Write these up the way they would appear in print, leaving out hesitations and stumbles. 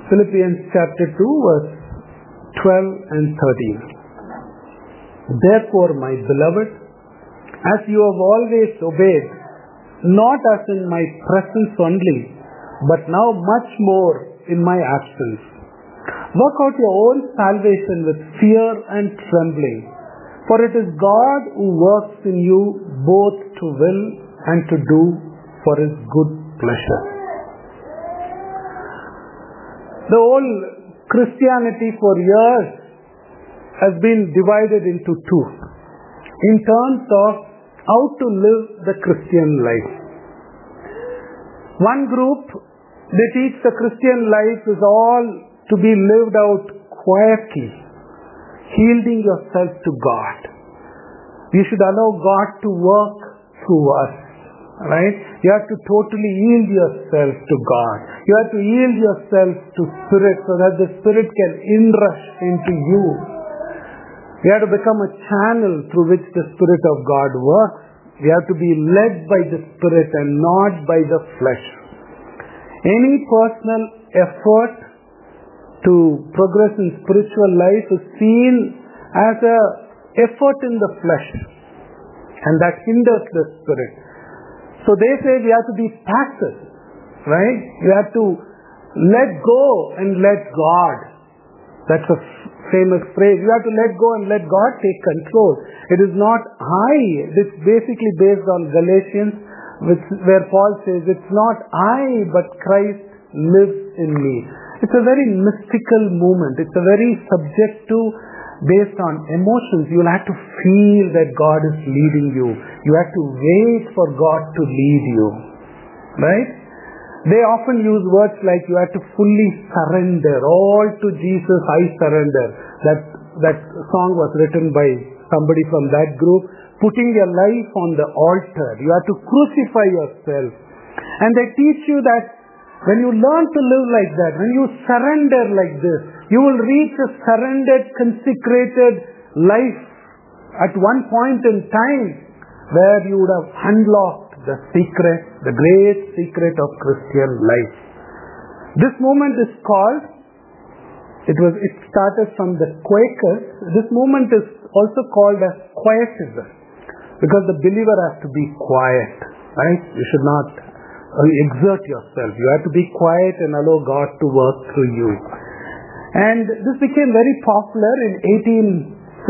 Philippians chapter 2 verse 12 and 13. Therefore, my beloved, as you have always obeyed, not as in my presence only, but now much more in my absence, work out your own salvation with fear and trembling, for it is God who works in you both to will and to do for His good pleasure. The whole Christianity for years has been divided into two in terms of how to live the Christian life. One group, they teach the Christian life is all to be lived out quietly, yielding yourself to God. You should allow God to work through us. Right? You have to totally yield yourself to God. You have to yield yourself to Spirit so that the Spirit can inrush into you. You have to become a channel through which the Spirit of God works. You have to be led by the Spirit and not by the flesh. Any personal effort to progress in spiritual life is seen as an effort in the flesh, and that hinders the Spirit. So they say we have to be passive, right? You have to let go and let God. That's a famous phrase. You have to let go and let God take control. It is not I. It's basically based on Galatians, where Paul says, it's not I, but Christ lives in me. It's a very mystical movement. It's a very subject to, based on emotions. You'll have to feel that God is leading you. You have to wait for God to lead you. Right? They often use words like you have to fully surrender. All to Jesus I surrender. That song was written by somebody from that group. Putting your life on the altar. You have to crucify yourself. And they teach you that when you learn to live like that, when you surrender like this, you will reach a surrendered, consecrated life at one point in time where you would have unlocked the secret, the great secret of Christian life. This movement is called, it started from the Quakers. This movement is also called as Quietism, because the believer has to be quiet, right? You should not exert yourself. You have to be quiet and allow God to work through you. And this became very popular in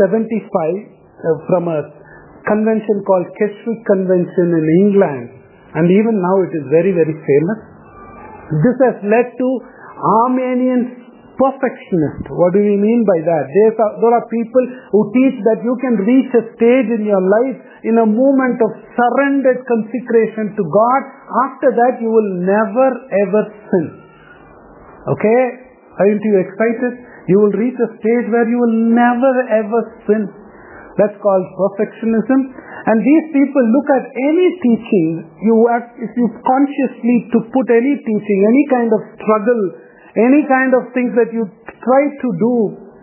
1875 from a convention called Keswick Convention in England, and even now it is very, very famous. This has led to Arminian perfectionists. What do we mean by that? There are people who teach that you can reach a stage in your life in a moment of surrendered consecration to God. After that you will never ever sin. Okay? Aren't you excited? You will reach a stage where you will never ever sin. That's called perfectionism. And these people look at any teaching, if you consciously to put any teaching, any kind of struggle, any kind of things that you try to do,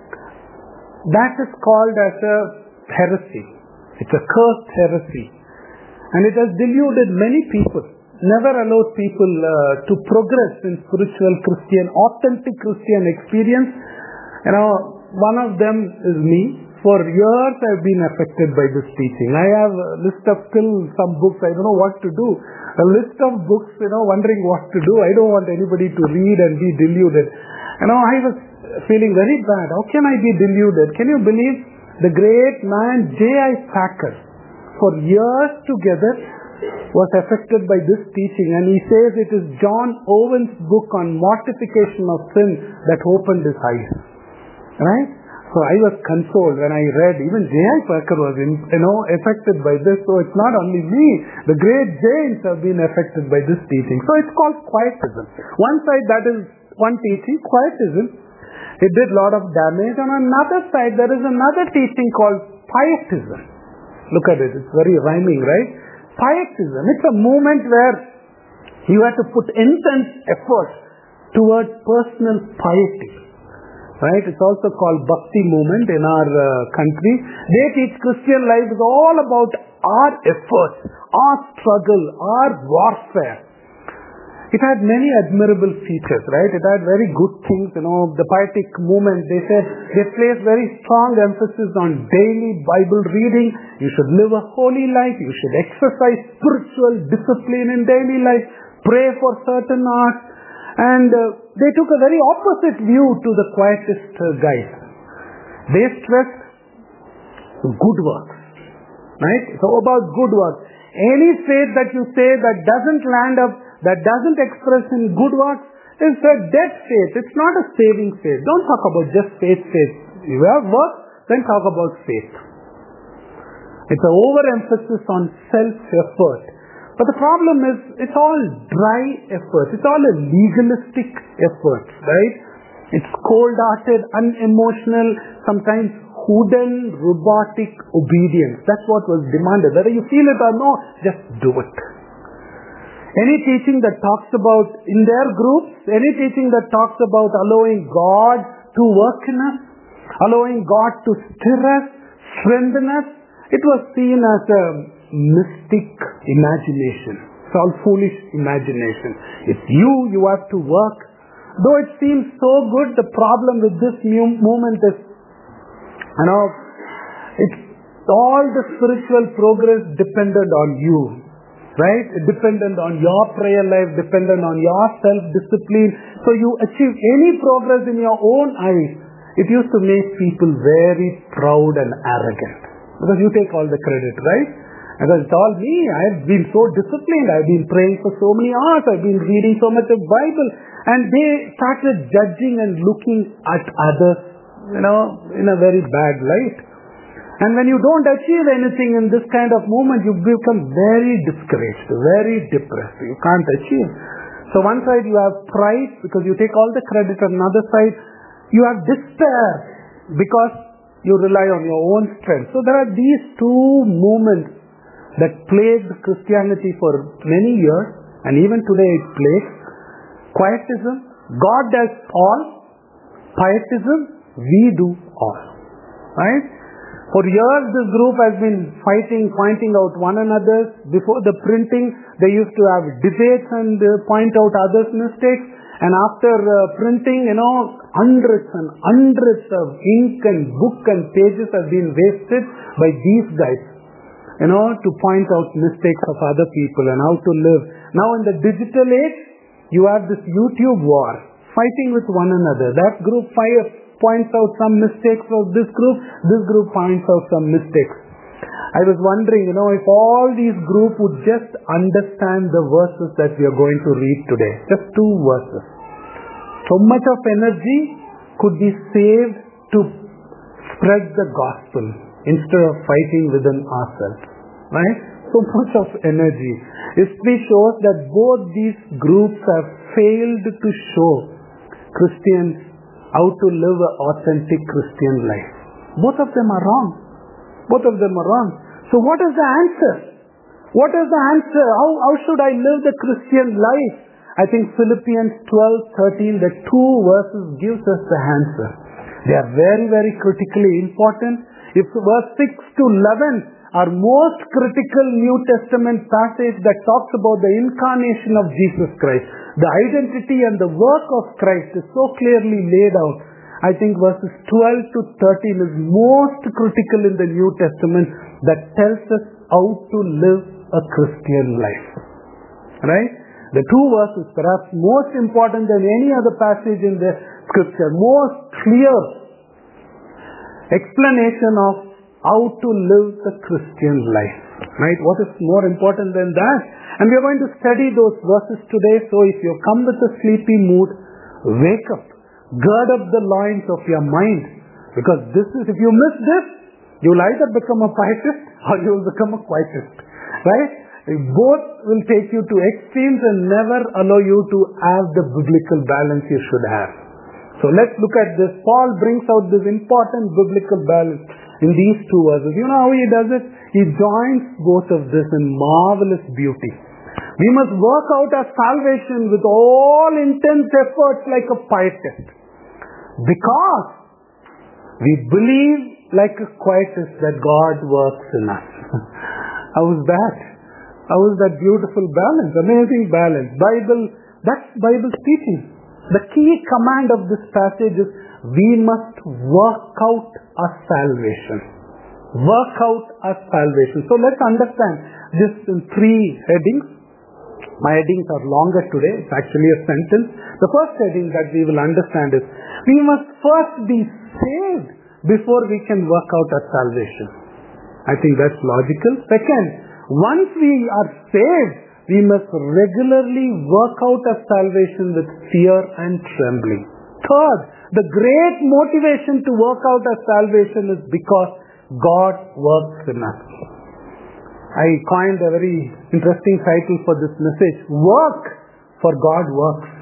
that is called as a heresy. It's a cursed heresy. And it has deluded many people, never allowed people to progress in spiritual Christian, authentic Christian experience. You know, one of them is me. For years I have been affected by this teaching. I have a list of some books, I don't know what to do. A list of books, wondering what to do. I don't want anybody to read and be deluded. I was feeling very bad. How can I be deluded? Can you believe the great man J.I. Packer, for years together, was affected by this teaching, and he says it is John Owen's book on mortification of sin that opened his eyes. Right? So I was consoled when I read, even J.I. Packer was affected by this, so it's not only me. The great Jains have been affected by this teaching. So it's called Quietism. One side, that is one teaching, Quietism. It did a lot of damage. On another side, there is another teaching called Pietism. Look at it, it's very rhyming, right? Pietism, it's a movement where you have to put intense effort towards personal piety. Right? It's also called Bhakti movement in our country. They teach Christian life is all about our efforts, our struggle, our warfare. It had many admirable features, right? It had very good things, the Pietic movement, they said they placed very strong emphasis on daily Bible reading. You should live a holy life. You should exercise spiritual discipline in daily life. Pray for certain arts. And they took a very opposite view to the Quietist guys. They stressed good works, right? So about good works. Any faith that you say that doesn't land up, that doesn't express in good works, is a dead faith. It's not a saving faith. Don't talk about just faith. You have work, then talk about faith. It's an overemphasis on self-effort. But the problem is, it's all dry effort. It's all a legalistic effort, right? It's cold-hearted, unemotional, sometimes wooden, robotic obedience. That's what was demanded. Whether you feel it or no, just do it. Any teaching that talks about, in their groups, any teaching that talks about allowing God to work in us, allowing God to stir us, strengthen us, it was seen as a mystic imagination. It's all foolish imagination. It's you have to work. Though it seems so good, the problem with this movement is, it's all the spiritual progress dependent on you. Right? Dependent on your prayer life, dependent on your self-discipline. So you achieve any progress in your own eyes. It used to make people very proud and arrogant. Because you take all the credit, right? Because it's all me. I've been so disciplined. I've been praying for so many hours. I've been reading so much of Bible. And they started judging and looking at others, in a very bad light. And when you don't achieve anything in this kind of movement, you become very discouraged, very depressed. You can't achieve. So one side you have pride because you take all the credit. On another side, you have despair because you rely on your own strength. So there are these two movements that plagued Christianity for many years, and even today it plagues. Quietism, God does all. Pietism, we do all. Right? For years, this group has been fighting, pointing out one another. Before the printing, they used to have debates and point out others' mistakes. And after printing, hundreds and hundreds of ink and book and pages have been wasted by these guys, to point out mistakes of other people and how to live. Now in the digital age, you have this YouTube war, fighting with one another. That group points out some mistakes of this group points out some mistakes. I was wondering, if all these groups would just understand the verses that we are going to read today, just 2 verses. So much of energy could be saved to spread the gospel instead of fighting within ourselves, right? So much of energy. History shows that both these groups have failed to show Christians how to live an authentic Christian life. Both of them are wrong. So what is the answer? What is the answer? How should I live the Christian life? I think Philippians 12:13, the 2 verses gives us the answer. They are very, very critically important. If verse 6 to 11 are most critical New Testament passage that talks about the incarnation of Jesus Christ. The identity and the work of Christ is so clearly laid out. I think verses 12 to 13 is most critical in the New Testament that tells us how to live a Christian life. Right? The 2 verses, perhaps most important than any other passage in the scripture, most clear explanation of how to live the Christian life. Right? What is more important than that? And we are going to study those verses today. So if you come with a sleepy mood, wake up. Gird up the loins of your mind. Because if you miss this, you will either become a pietist or you will become a quietist. Right? Both will take you to extremes and never allow you to have the biblical balance you should have. So let's look at this. Paul brings out this important biblical balance in these 2 verses. You know how he does it? He joins both of this in marvelous beauty. We must work out our salvation with all intense efforts like a pietist. Because we believe like a quietist that God works in us. How is that? How is that beautiful balance? Amazing balance. Bible That's Bible's teaching. The key command of this passage is we must work out our salvation. Work out our salvation. So let's understand this in 3 headings. My headings are longer today. It's actually a sentence. The first heading that we will understand is we must first be saved before we can work out our salvation. I think that's logical. Second, once we are saved, we must regularly work out our salvation with fear and trembling. Third, the great motivation to work out our salvation is because God works in us. I coined a very interesting title for this message. Work for God works.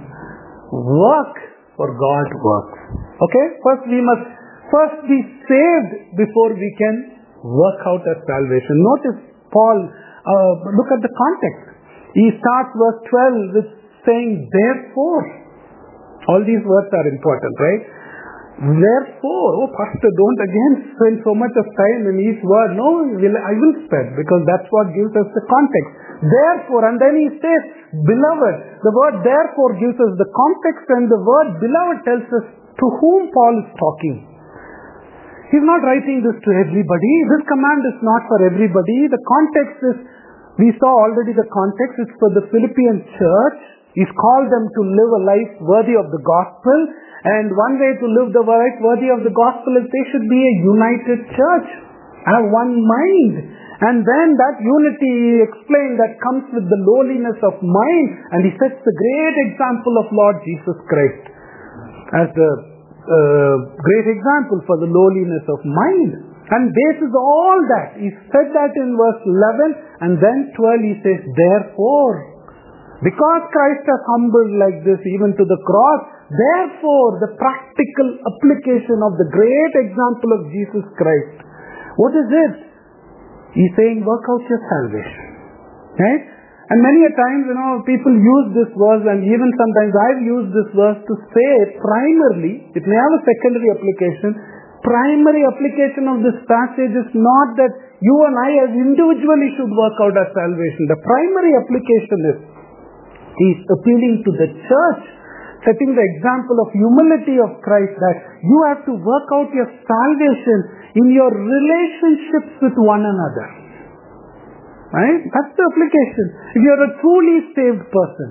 Work for God works. Okay? First we must be saved before we can work out our salvation. Notice Paul, look at the context. He starts verse 12 with saying, therefore. All these words are important, right? Therefore, oh pastor, don't again spend so much of time in each word. No, I will spend, because that's what gives us the context. Therefore, and then he says, beloved. The word therefore gives us the context, and the word beloved tells us to whom Paul is talking. He's not writing this to everybody. This command is not for everybody. The context is, we saw already the context, it's for the Philippian church. He's called them to live a life worthy of the gospel. And one way to live the life worthy of the gospel is they should be a united church, have one mind. And then that unity, he explained, that comes with the lowliness of mind. And he sets the great example of Lord Jesus Christ as the great example for the lowliness of mind. And basis all that, he said that in verse 11, and then 12 he says, therefore, because Christ has humbled like this even to the cross, therefore the practical application of the great example of Jesus Christ. What is it? He's saying, work out your salvation. Right? And many a times, people use this verse, and even sometimes I've used this verse to say primarily, it may have a secondary application. Primary application of this passage is not that you and I as individually should work out our salvation. The primary application is, he's appealing to the church, setting the example of humility of Christ, that you have to work out your salvation in your relationships with one another. Right? That's the application. If you're a truly saved person,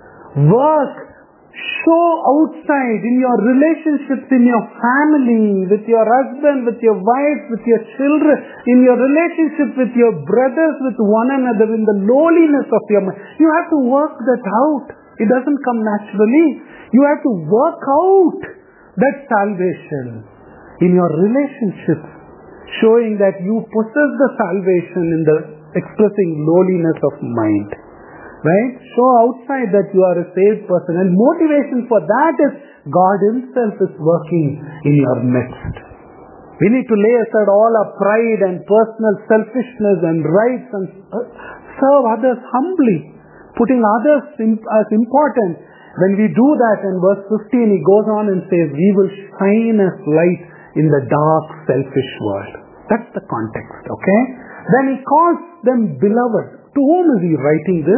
show outside in your relationships, in your family, with your husband, with your wife, with your children, in your relationship with your brothers, with one another, in the lowliness of your mind. You have to work that out. It doesn't come naturally. You have to work out that salvation in your relationships, showing that you possess the salvation in the expressing lowliness of mind. Right? Show outside that you are a saved person. And motivation for that is God Himself is working in your midst. We need to lay aside all our pride and personal selfishness and rights and serve others humbly, putting others as important. When we do that, in verse 15, he goes on and says, we will shine as light in the dark, selfish world. That's the context, okay? Then he calls them beloved. To whom is he writing this?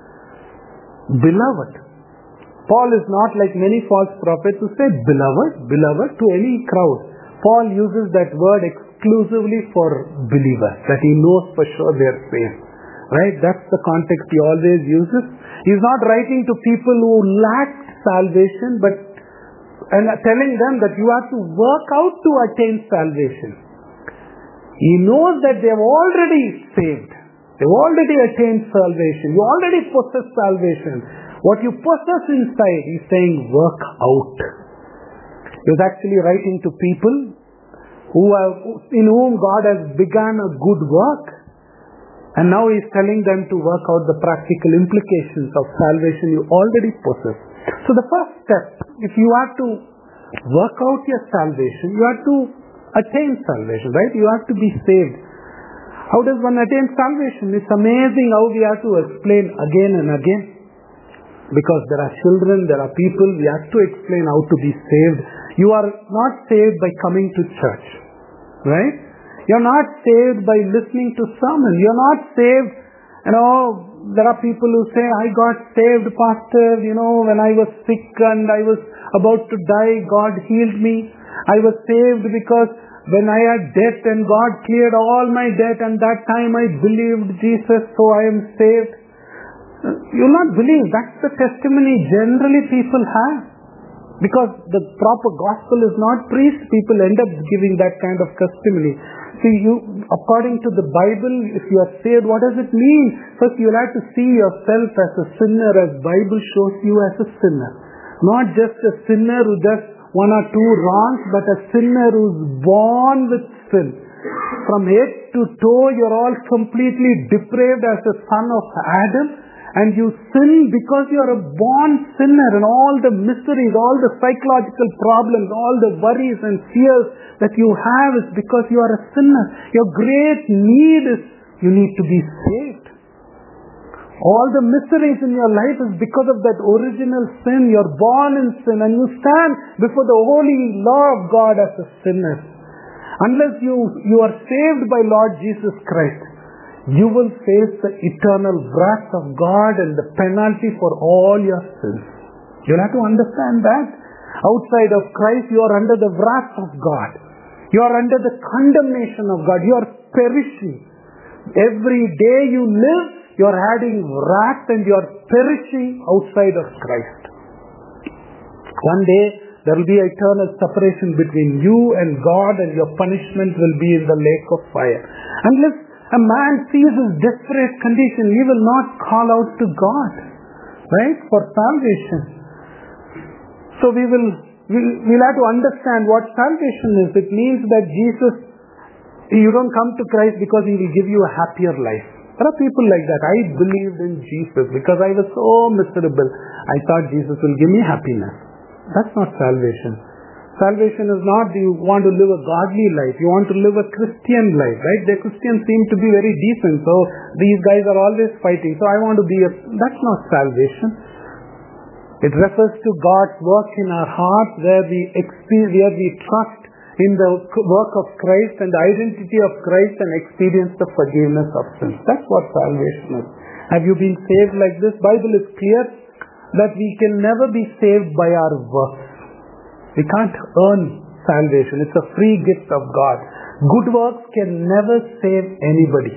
Beloved. Paul is not like many false prophets who say beloved to any crowd. Paul uses that word exclusively for believers, that he knows for sure they are saved. Right? That's the context he always uses. He's not writing to people who lack salvation, and telling them that you have to work out to attain salvation. He knows that they have already saved. They've already attained salvation. You already possess salvation. What you possess inside, he's saying, work out. He's actually writing to people in whom God has begun a good work. And now he's telling them to work out the practical implications of salvation you already possess. So the first step, if you have to work out your salvation, you have to attain salvation, right? You have to be saved. How does one attain salvation? It's amazing how we have to explain again and again. Because there are children, there are people, we have to explain how to be saved. You are not saved by coming to church, right? You're not saved by listening to sermons. You're not saved, there are people who say, I got saved, Pastor, when I was sick and I was about to die, God healed me. I was saved because when I had debt and God cleared all my debt, and that time I believed Jesus, so I am saved. You will not believe. That's the testimony generally people have. Because the proper gospel is not preached, people end up giving that kind of testimony. See, according to the Bible, if you are saved, what does it mean? First, you will have to see yourself as a sinner, as Bible shows you as a sinner. Not just a sinner who does one or two wrongs, but a sinner who is born with sin. From head to toe, you are all completely depraved as a son of Adam. And you sin because you are a born sinner, and all the miseries, all the psychological problems, all the worries and fears that you have is because you are a sinner. Your great need is you need to be saved. All the miseries in your life is because of that original sin. You are born in sin and you stand before the holy law of God as a sinner. Unless you are saved by Lord Jesus Christ, you will face the eternal wrath of God and the penalty for all your sins. You have to understand that. Outside of Christ, you are under the wrath of God. You are under the condemnation of God. You are perishing. Every day you live, you are adding wrath and you are perishing outside of Christ. One day, there will be eternal separation between you and God, and your punishment will be in the lake of fire. Unless a man sees his desperate condition, he will not call out to God, right, for salvation. So we'll have to understand what salvation is. It means that Jesus, you don't come to Christ because He will give you a happier life. There are people like that. I believed in Jesus because I was so miserable. I thought Jesus will give me happiness. That's not salvation. Salvation is not you want to live a godly life. You want to live a Christian life, right? The Christians seem to be very decent. So these guys are always fighting. So I want to be that's not salvation. It refers to God's work in our hearts where we trust in the work of Christ and the identity of Christ and experience the forgiveness of sins. That's what salvation is. Have you been saved like this? Bible is clear that we can never be saved by our works. We can't earn salvation. It's a free gift of God. Good works can never save anybody.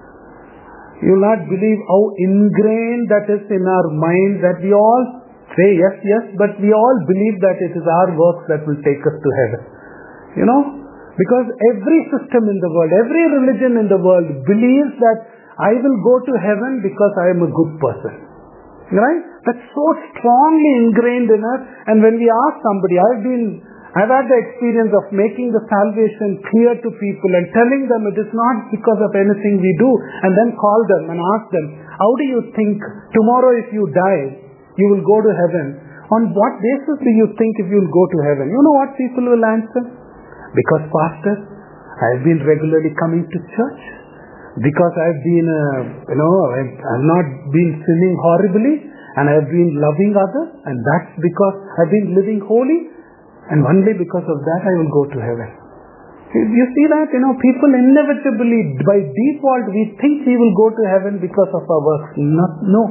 You will not believe how ingrained that is in our mind, that we all say yes, but we all believe that it is our works that will take us to heaven. Because every system in the world, every religion in the world believes that I will go to heaven because I am a good person. Right? That's so strongly ingrained in us. And when we ask somebody, I've had the experience of making the salvation clear to people and telling them it is not because of anything we do, and then call them and ask them, how do you think tomorrow if you die, you will go to heaven? On what basis do you think if you will go to heaven? You know what people will answer? Because, Pastor, I've been regularly coming to church. Because I've been, I've not been sinning horribly, and I've been loving others, and that's because I've been living holy, and only because of that I will go to heaven. You see that? People inevitably, by default, we think we will go to heaven because of our works. No.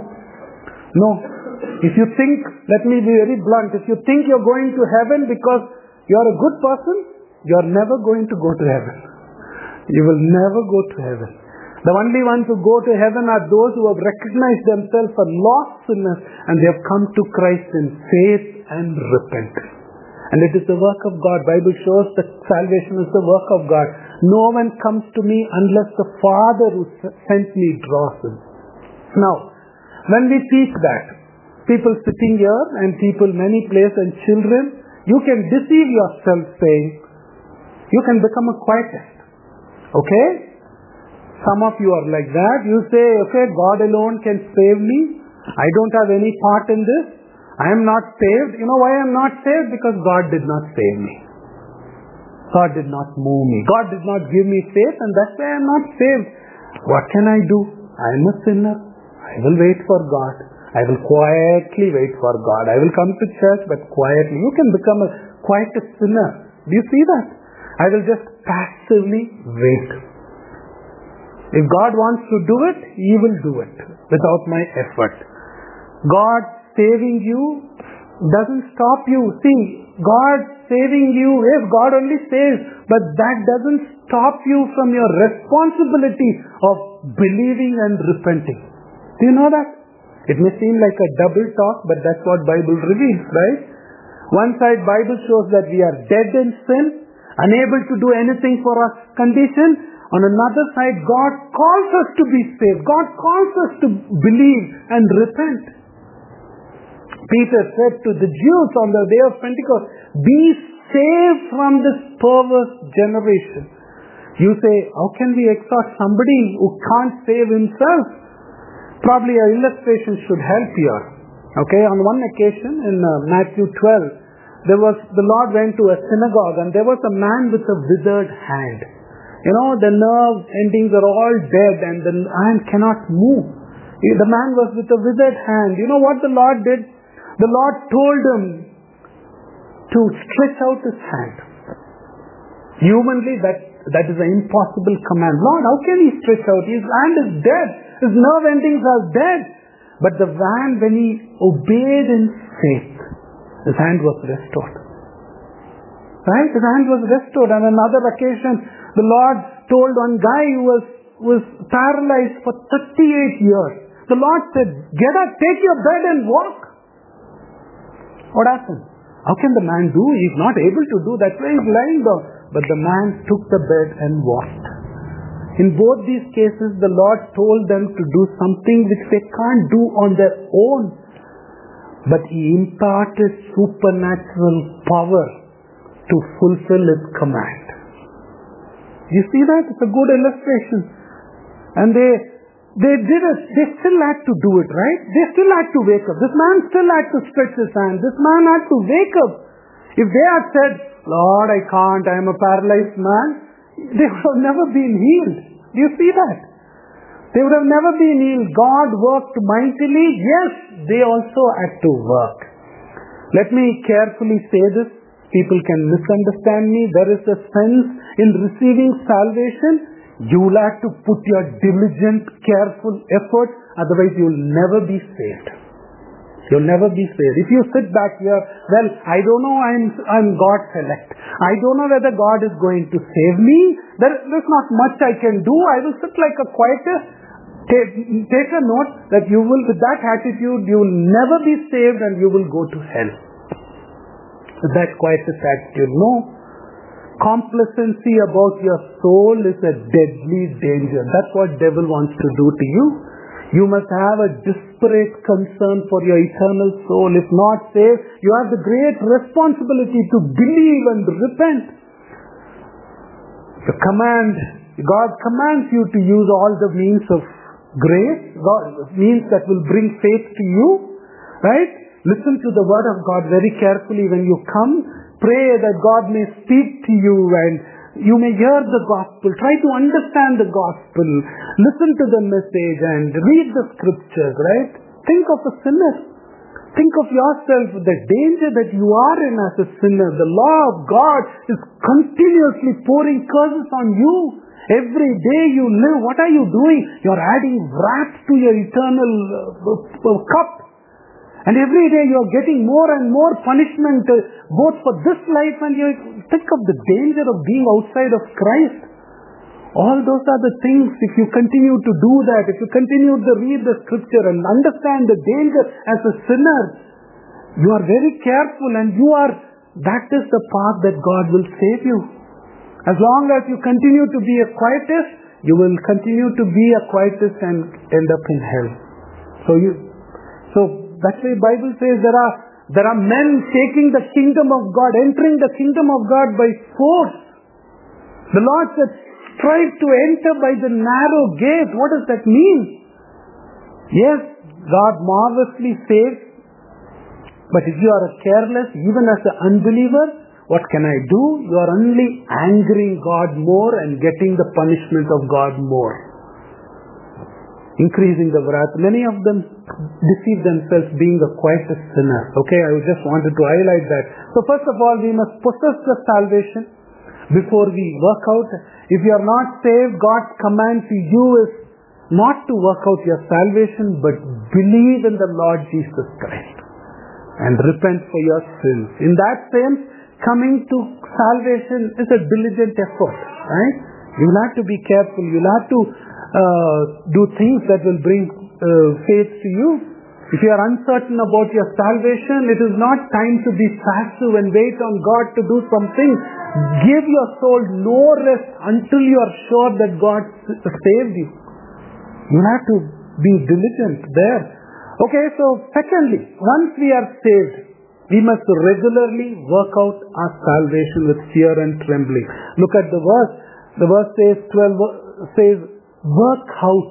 If you think, let me be very blunt, if you think you're going to heaven because you're a good person, you're never going to go to heaven. You will never go to heaven. The only ones who go to heaven are those who have recognized themselves as lost sinners and they have come to Christ in faith and repentance. And it is the work of God. Bible shows that salvation is the work of God. No one comes to me unless the Father who sent me draws him. Now, when we teach that, people sitting here and people many places and children, you can deceive yourself saying, you can become a quietist. Okay? Some of you are like that. You say, okay, God alone can save me. I don't have any part in this. I am not saved. You know why I am not saved? Because God did not save me. God did not move me. God did not give me faith, and that's why I am not saved. What can I do? I am a sinner. I will wait for God. I will quietly wait for God. I will come to church, but quietly. You can become a quietest sinner. Do you see that? I will just passively wait. If God wants to do it, He will do it without my effort. God saving you doesn't stop you. See, God saving you, yes, God only saves, but that doesn't stop you from your responsibility of believing and repenting. Do you know that? It may seem like a double talk, but that's what Bible reveals, right? One side, Bible shows that we are dead in sin, unable to do anything for our condition. On another side, God calls us to be saved. God calls us to believe and repent. Peter said to the Jews on the day of Pentecost, be saved from this perverse generation. You say, how can we exhort somebody who can't save himself? Probably an illustration should help here. Okay, on one occasion in Matthew 12, the Lord went to a synagogue and there was a man with a withered hand. You know, the nerve endings are all dead and the hand cannot move. The man was with a withered hand. You know what the Lord did? The Lord told him to stretch out his hand. Humanly, that is an impossible command. Lord, how can he stretch out? His hand is dead. His nerve endings are dead. But the man, when he obeyed in faith, his hand was restored. Right? His hand was restored. On another occasion, the Lord told one guy who was paralyzed for 38 years. The Lord said, get up, take your bed and walk. What happened? How can the man do? He's not able to do. That's why he's lying down. But the man took the bed and walked. In both these cases, the Lord told them to do something which they can't do on their own. But He imparted supernatural power to fulfill His command. You see that? It's a good illustration. And they did it. They still had to do it, right? They still had to wake up. This man still had to stretch his hand. This man had to wake up. If they had said, Lord, I can't, I am a paralyzed man, they would have never been healed. Do you see that? They would have never been healed. God worked mightily. Yes, they also had to work. Let me carefully say this. People can misunderstand me. There is a sense in receiving salvation. You will have to put your diligent, careful effort. Otherwise, you will never be saved. You'll never be saved. If you sit back here, well, I don't know, I'm God's elect. I don't know whether God is going to save me. There's not much I can do. I will sit like a quietist. Take a note that you will, with that attitude, you will never be saved and you will go to hell. With that quietist attitude, no. Complacency about your soul is a deadly danger. That's what devil wants to do to you. You must have a desperate concern for your eternal soul. If not saved, you have the great responsibility to believe and repent. God commands you to use all the means of grace, means that will bring faith to you. Right? Listen to the word of God very carefully when you come. Pray that God may speak to you and you may hear the gospel. Try to understand the gospel. Listen to the message and read the scriptures, right? Think of a sinner. Think of yourself, the danger that you are in as a sinner. The law of God is continuously pouring curses on you. Every day you live, what are you doing? You're adding wrath to your eternal cup. And every day you are getting more and more punishment, both for this life and you think of the danger of being outside of Christ. All those are the things, if you continue to do that, if you continue to read the scripture and understand the danger as a sinner, you are very careful and that is the path that God will save you. As long as you continue to be a quietist, you will continue to be a quietist and end up in hell. So that's why the Bible says there are men taking the kingdom of God, entering the kingdom of God by force. The Lord said, strive to enter by the narrow gate. What does that mean? Yes, God marvelously saves. But if you are careless, even as an unbeliever, what can I do? You are only angering God more and getting the punishment of God more. Increasing the wrath. Many of them deceive themselves being the quietest sinner. Okay, I just wanted to highlight that. So first of all, we must possess the salvation. before we work out. If you are not saved, God's command to you is not to work out your salvation, but believe in the Lord Jesus Christ and repent for your sins. In that sense, coming to salvation is a diligent effort, right? You will have to be careful. You will have to do things that will bring faith to you. If you are uncertain about your salvation, it is not time to be passive and wait on God to do something. Give your soul no rest until you are sure that God saved you. You have to be diligent there. Okay, so secondly, once we are saved, we must regularly work out our salvation with fear and trembling. Look at the verse. The verse says, work out.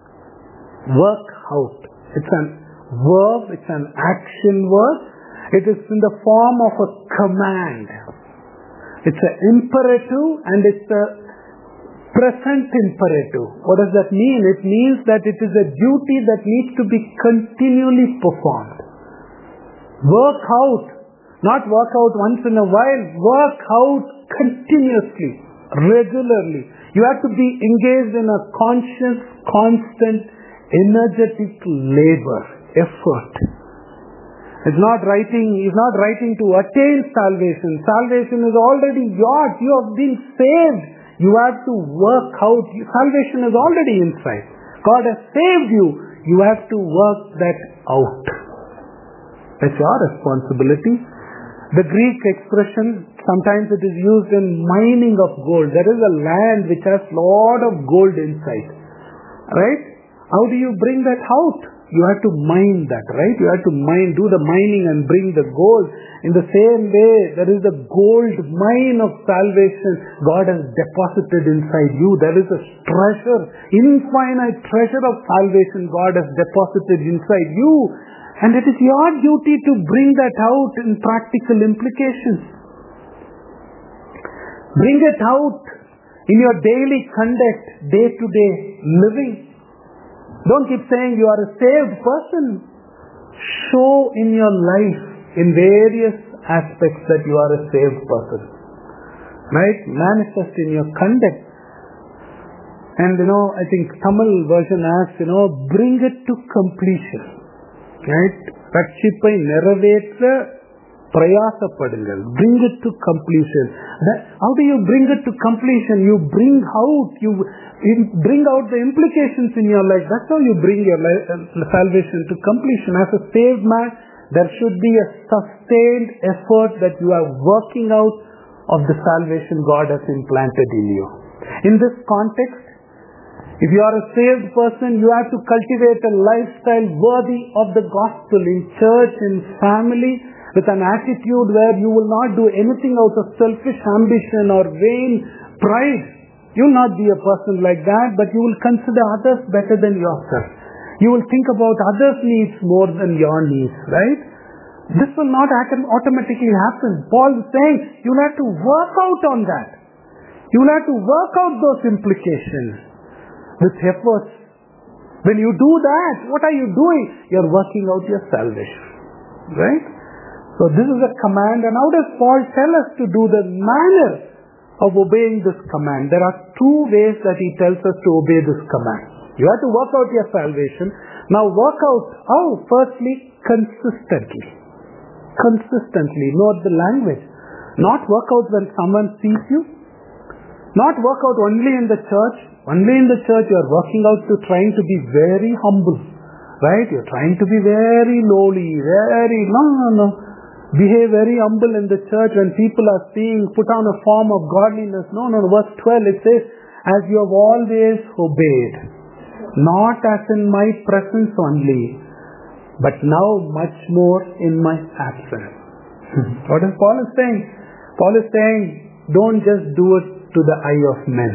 Work out. It's an verb, it's an action word. It is in the form of a command. It's an imperative and it's a present imperative. What does that mean? It means that it is a duty that needs to be continually performed. Work out, not work out once in a while, work out continuously, regularly. You have to be engaged in a conscious, constant, energetic labor, effort. He's not writing to attain salvation. Salvation is already yours. You have been saved. You have to work out. Salvation is already inside. God has saved you. You have to work that out. That's your responsibility. The Greek expression, sometimes it is used in mining of gold. There is a land which has a lot of gold inside. Right? How do you bring that out? You have to mine that, right? You have to do the mining and bring the gold. In the same way, there is a gold mine of salvation God has deposited inside you. There is a treasure, infinite treasure of salvation God has deposited inside you. And it is your duty to bring that out in practical implications. Bring it out in your daily conduct, day-to-day living. Don't keep saying you are a saved person. Show in your life, in various aspects, that you are a saved person. Right? Manifest in your conduct. And I think Tamil version asks, bring it to completion. Right? Rakshipai neravetra prayasapadungal. Bring it to completion. How do you bring it to completion? You bring out the implications in your life. That's how you bring your salvation to completion. As a saved man, there should be a sustained effort that you are working out of the salvation God has implanted in you. In this context, if you are a saved person, you have to cultivate a lifestyle worthy of the gospel in church, in family, with an attitude where you will not do anything out of selfish ambition or vain pride. You will not be a person like that, but you will consider others better than yourself. You will think about others' needs more than your needs, right? This will not automatically happen. Paul is saying you will have to work out on that. You will have to work out those implications with efforts. When you do that, what are you doing? You are working out your salvation. Right? So this is a command. And how does Paul tell us to do the manner of obeying this command? There are two ways that he tells us to obey this command. You have to work out your salvation. Now work out how? Firstly, consistently. Consistently. Note the language. Not work out when someone sees you. Not work out only in the church. Only in the church you are working out to trying to be very humble. Right? You are trying to be very lowly. No. Behave very humble in the church when people are seeing, put on a form of godliness. No. Verse 12 it says, as you have always obeyed, not as in my presence only, but now much more in my absence. What is Paul is saying? Paul is saying, don't just do it to the eye of men.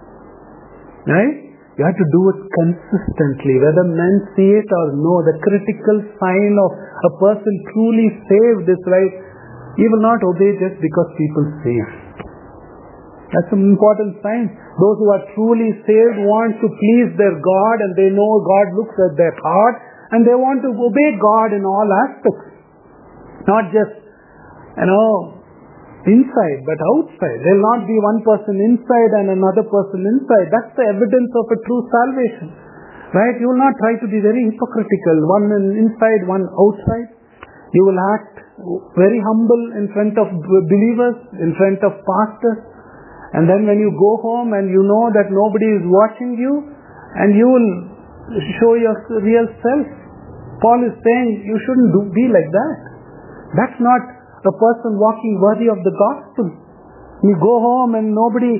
Right? You have to do it consistently, whether men see it or no. The critical sign of a person truly saved is right. He will not obey just because people see him. That's an important sign. Those who are truly saved want to please their God, and they know God looks at their heart, and they want to obey God in all aspects. Not just, inside, but outside. There will not be one person inside and another person inside. That's the evidence of a true salvation. Right? You will not try to be very hypocritical. One inside, one outside. You will act very humble in front of believers, in front of pastors. And then when you go home and you know that nobody is watching you, and you will show your real self. Paul is saying you shouldn't be like that. That's not a person walking worthy of the gospel. You go home and nobody,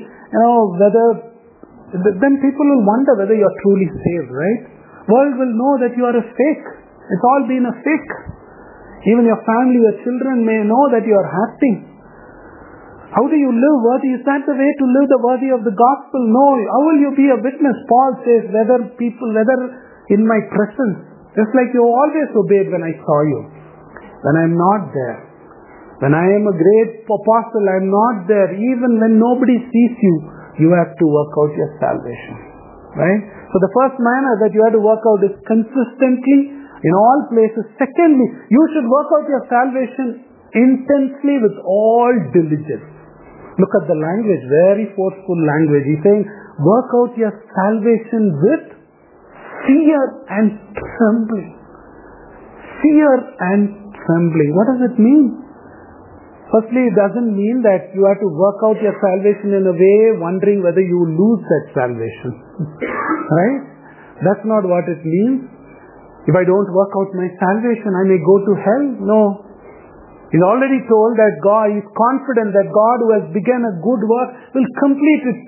then people will wonder whether you are truly saved, right? World will know that you are a fake. It's all been a fake. Even your family, your children may know that you are acting. How do you live worthy? Is that the way to live the worthy of the gospel? No. How will you be a witness? Paul says, whether in my presence, just like you always obeyed when I saw you. When I am not there. When I am a great apostle, I am not there. Even when nobody sees you, you have to work out your salvation. Right? So the first manner that you have to work out is consistently in all places. Secondly, you should work out your salvation intensely with all diligence. Look at the language, very forceful language. He's saying, work out your salvation with fear and trembling. Fear and trembling. What does it mean? Firstly, it doesn't mean that you have to work out your salvation in a way wondering whether you will lose that salvation. Right? That's not what it means. If I don't work out my salvation, I may go to hell. No. He's already told that God is confident that God who has begun a good work will complete it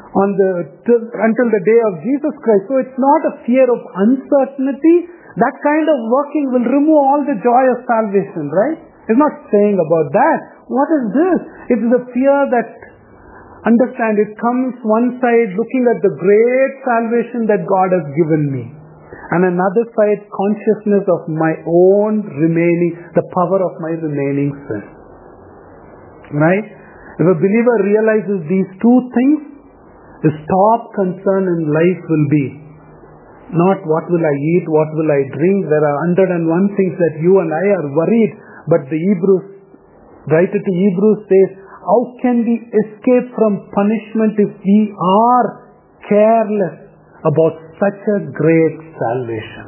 until the day of Jesus Christ. So it's not a fear of uncertainty. That kind of working will remove all the joy of salvation, right? It's not saying about that. What is this? It's the fear that, understand, it comes one side looking at the great salvation that God has given me. And another side, consciousness of my own the power of my remaining sin. Right? If a believer realizes these two things, his top concern in life will be not what will I eat, what will I drink. There are 101 things that you and I are worried. But the writer to Hebrews says, how can we escape from punishment if we are careless about such a great salvation?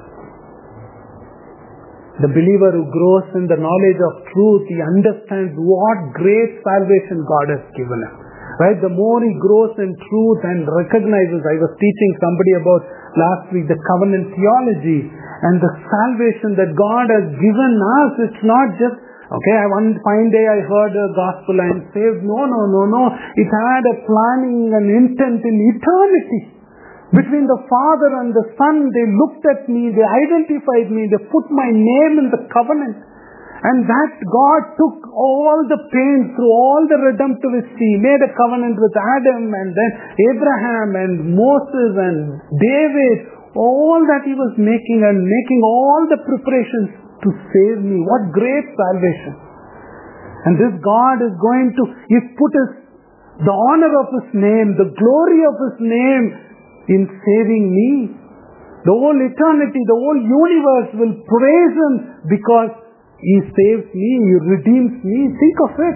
The believer who grows in the knowledge of truth, he understands what great salvation God has given him. Right? The more he grows in truth and recognizes, I was teaching somebody about last week the covenant theology and the salvation that God has given us. It's not just, one fine day I heard a gospel and saved. No. It had a planning and intent in eternity. Between the Father and the Son, they looked at me, they identified me, they put my name in the covenant. And that God took all the pain through all the redemptive history, made a covenant with Adam and then Abraham and Moses and David, all that he was making and making all the preparations to save me. What great salvation. And this God is going to, He's put the honor of His name, the glory of His name in saving me. The whole eternity, the whole universe will praise Him because He saves me, He redeems me. Think of it.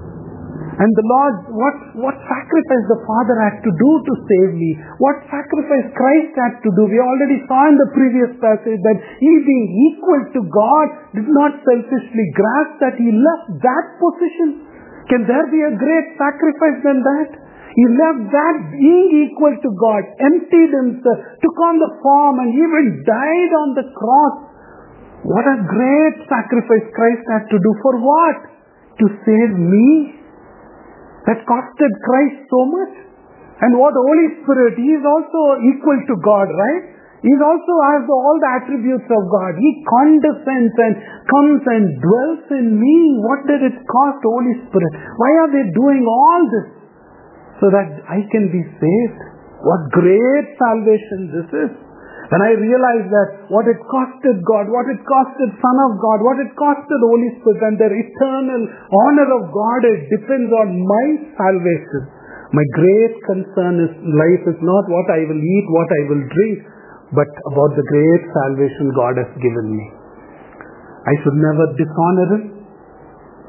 And the Lord, what sacrifice the Father had to do to save me. What sacrifice Christ had to do. We already saw in the previous passage that He being equal to God did not selfishly grasp that He left that position. Can there be a great sacrifice than that? He left that being equal to God, emptied Himself, took on the form and even died on the cross. What a great sacrifice Christ had to do. For what? To save me. That costed Christ so much. And what the Holy Spirit, He is also equal to God, right? He also has all the attributes of God. He condescends and comes and dwells in me. What did it cost, Holy Spirit? Why are they doing all this? So that I can be saved. What great salvation this is. When I realize that what it costed God, what it costed Son of God, what it costed Holy Spirit, and the eternal honor of God, it depends on my salvation. My great concern in life is not what I will eat, what I will drink, but about the great salvation God has given me. I should never dishonor Him.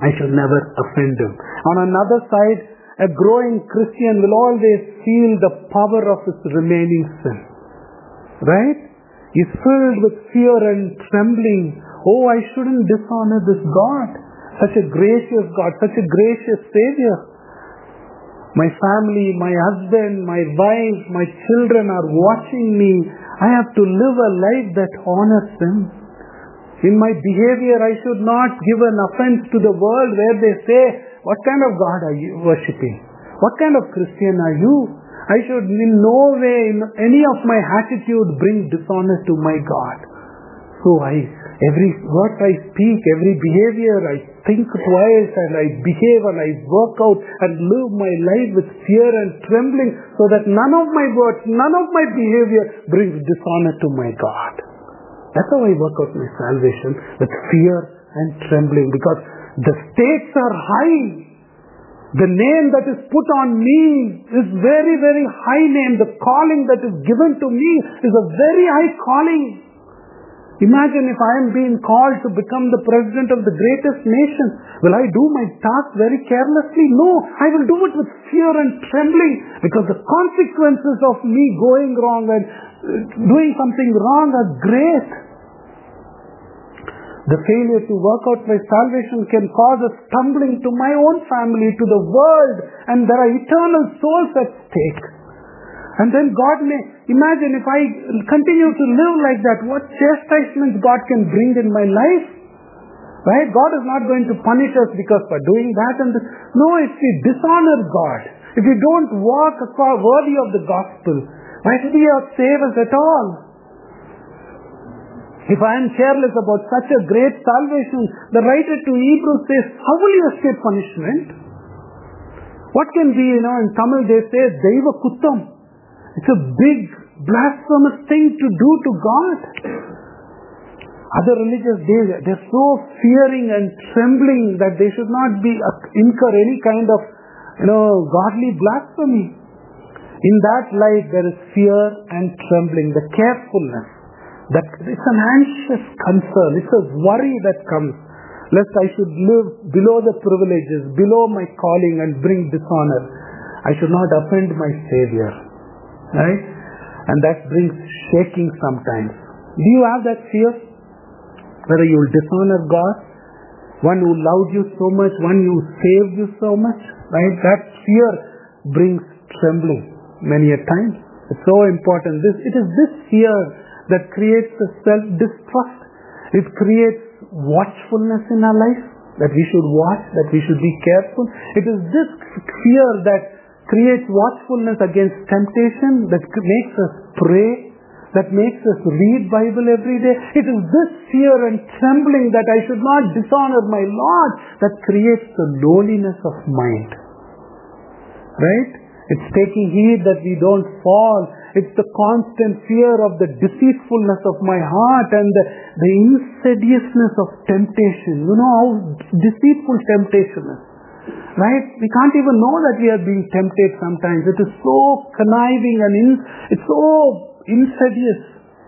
I should never offend him. On another side, a growing Christian will always feel the power of his remaining sin. Right? He's filled with fear and trembling. Oh, I shouldn't dishonor this God. Such a gracious God, such a gracious Savior. My family, my husband, my wife, my children are watching me. I have to live a life that honors Him. In my behavior, I should not give an offense to the world where they say, what kind of God are you worshipping? What kind of Christian are you? I should in no way, in any of my attitude, bring dishonor to my God. So every word I speak, every behavior, I think twice and I behave and I work out and live my life with fear and trembling so that none of my words, none of my behavior brings dishonor to my God. That's how I work out my salvation, with fear and trembling, because the stakes are high. The name that is put on me is very, very high name. The calling that is given to me is a very high calling. Imagine if I am being called to become the president of the greatest nation. Will I do my task very carelessly? No, I will do it with fear and trembling, because the consequences of me going wrong and doing something wrong are great. The failure to work out my salvation can cause a stumbling to my own family, to the world, and there are eternal souls at stake. And then God may, imagine if I continue to live like that, what chastisements God can bring in my life. Right? God is not going to punish us because for doing that and this. No, if we dishonor God, if we don't walk worthy of the gospel, why should He save us at all? If I am careless about such a great salvation, the writer to Hebrews says, how will you escape punishment? What can be, in Tamil they say, Daiva Kuttam. It's a big, blasphemous thing to do to God. Other religious, they're so fearing and trembling that they should not incur any kind of, godly blasphemy. In that light, there is fear and trembling, the carefulness. That it's an anxious concern, it's a worry that comes, lest I should live below the privileges, below my calling and bring dishonor. I should not offend my Savior. Right? And that brings shaking sometimes. Do you have that fear? Whether you will dishonor God, one who loved you so much, one who saved you so much, right? That fear brings trembling many a time. It's so important. It is this fear that creates a self-distrust. It creates watchfulness in our life, that we should watch, that we should be careful. It is this fear that creates watchfulness against temptation, that makes us pray, that makes us read Bible every day. It is this fear and trembling that I should not dishonor my Lord that creates the lowliness of mind. Right? It's taking heed that we don't fall. It's the constant fear of the deceitfulness of my heart and the insidiousness of temptation. You know how deceitful temptation is. Right? We can't even know that we are being tempted sometimes. It is so conniving and it's so insidious.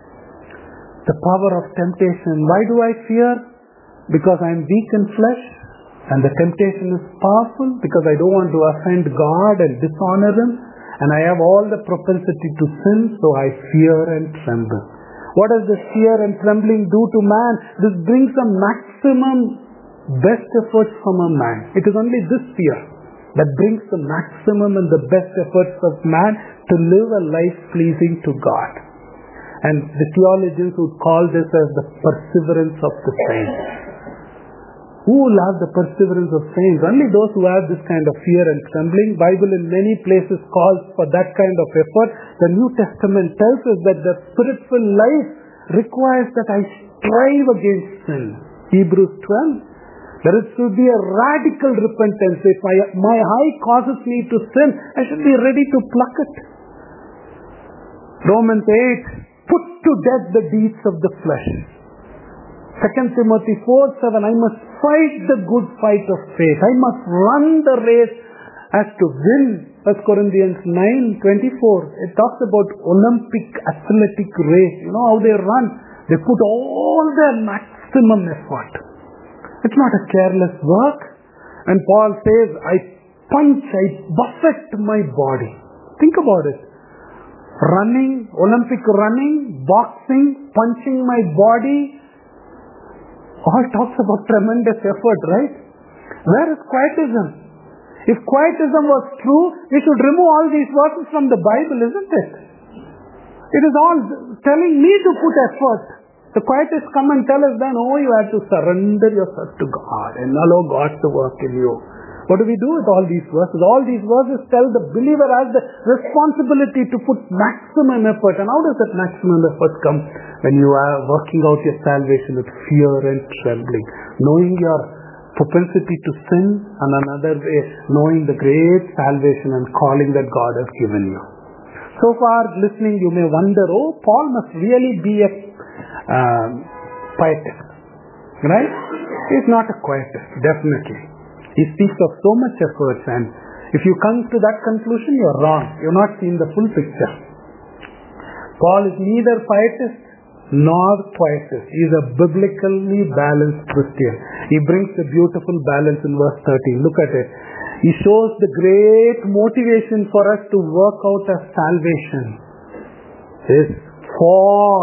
The power of temptation. Why do I fear? Because I am weak in flesh and the temptation is powerful, because I don't want to offend God and dishonor Him, and I have all the propensity to sin, so I fear and tremble. What does this fear and trembling do to man? This brings a maximum best efforts from a man. It is only this fear that brings the maximum and the best efforts of man to live a life pleasing to God. And the theologians would call this as the perseverance of the saints. Who will have the perseverance of saints? Only those who have this kind of fear and trembling. Bible in many places calls for that kind of effort. The New Testament tells us that the spiritual life requires that I strive against sin. Hebrews 12. There should be a radical repentance. If my eye causes me to sin, I should be ready to pluck it. Romans 8. Put to death the deeds of the flesh. 2 Timothy 4:7, I must fight the good fight of faith. I must run the race as to win. 1 Corinthians 9:24, it talks about Olympic athletic race. You know how they run? They put all their maximum effort. It's not a careless work. And Paul says, I buffet my body. Think about it. Running, Olympic running, boxing, punching my body, all talks about tremendous effort, right? Where is quietism? If quietism was true, we should remove all these verses from the Bible, isn't it? It is all telling me to put effort. The quietists come and tell us then, you have to surrender yourself to God and allow God to work in you. What do we do with all these verses? All these verses tell the believer has the responsibility to put maximum effort. And how does that maximum effort come? When you are working out your salvation with fear and trembling, knowing your propensity to sin, and another way, knowing the great salvation and calling that God has given you. So far listening, you may wonder, Paul must really be a quietist. Right? He's not a quietist, definitely. He speaks of so much effort, and if you come to that conclusion, you're wrong. You're not seeing the full picture. Paul is neither quietist nor quietist. He is a biblically balanced Christian. He brings the beautiful balance in verse 13. Look at it. He shows the great motivation for us to work out our salvation is for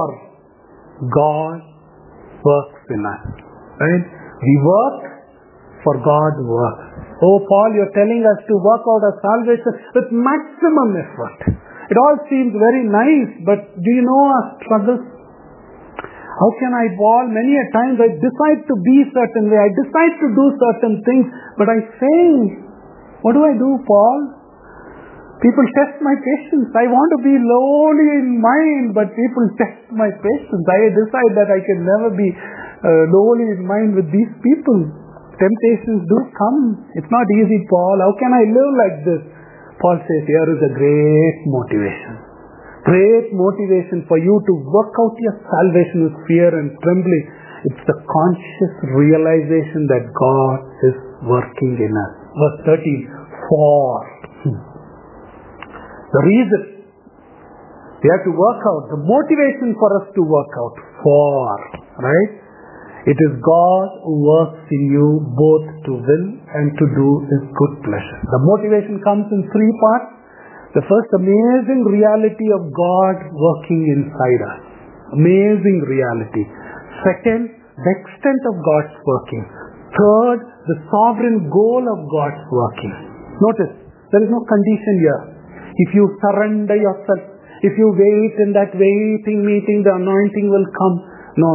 God works in us. Right? We work for God works. Paul, you're telling us to work out our salvation with maximum effort. It all seems very nice, but do you know our struggles? How can I, Paul? Many a times I decide to be certain way. I decide to do certain things, but I fail. What do I do, Paul? People test my patience. I want to be lowly in mind, but people test my patience. I decide that I can never be lowly in mind with these people. Temptations do come. It's not easy, Paul. How can I live like this? Paul says here is a great motivation. Great motivation for you to work out your salvation with fear and trembling. It's the conscious realization that God is working in us. Verse 13, for. The reason we have to work out, the motivation for us to work out, for, right? It is God who works in you both to will and to do His good pleasure. The motivation comes in three parts. The first, amazing reality of God working inside us. Amazing reality. Second, the extent of God's working. Third, the sovereign goal of God's working. Notice, there is no condition here. If you surrender yourself, if you wait in that waiting meeting, the anointing will come. No.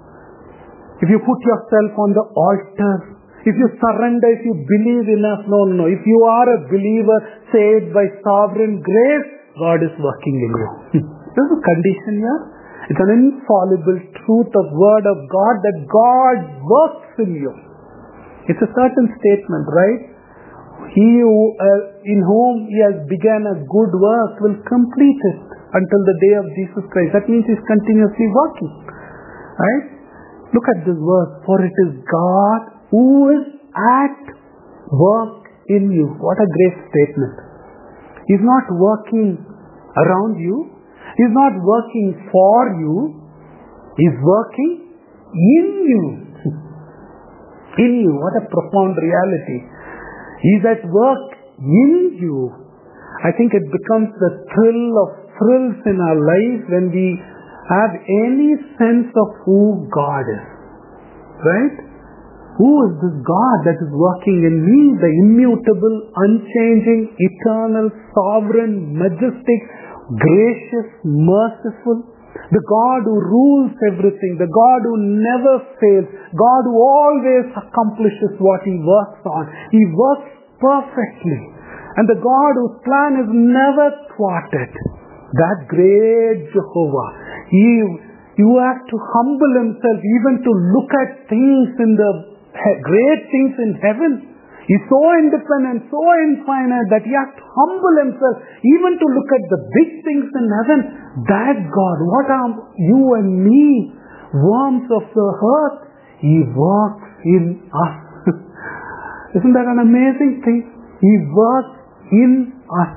If you put yourself on the altar, if you surrender, if you believe enough, no. If you are a believer saved by sovereign grace, God is working in you. There's a condition here. It's an infallible truth of word of God that God works in you. It's a certain statement, right? He who, in whom He has begun a good work will complete it until the day of Jesus Christ. That means He's continuously working. Right? Look at this verse. For it is God who is at work in you. What a great statement. He's not working around you. He's not working for you. He's working in you. In you. What a profound reality. He's at work in you. I think it becomes the thrill of thrills in our life when we have any sense of who God is. Right? Who is this God that is working in me? The immutable, unchanging, eternal, sovereign, majestic, gracious, merciful. The God who rules everything. The God who never fails. God who always accomplishes what He works on. He works perfectly. And the God whose plan is never thwarted. That great Jehovah. You have to humble Himself even to look at things in the great things in heaven. He's so independent, so infinite that He has to humble Himself even to look at the big things in heaven. That God, what are you and me, worms of the earth? He works in us. Isn't that an amazing thing? He works in us.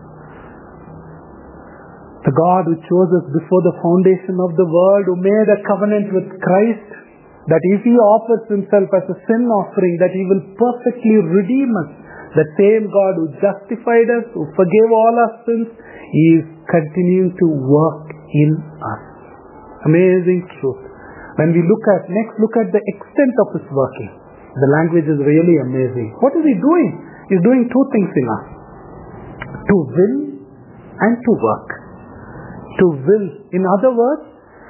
The God who chose us before the foundation of the world, who made a covenant with Christ, that if He offers Himself as a sin offering, that He will perfectly redeem us. The same God who justified us, who forgave all our sins, He is continuing to work in us. Amazing truth. When we look at the extent of His working. The language is really amazing. What is He doing? He's doing two things in us. To will and to work. To will. In other words,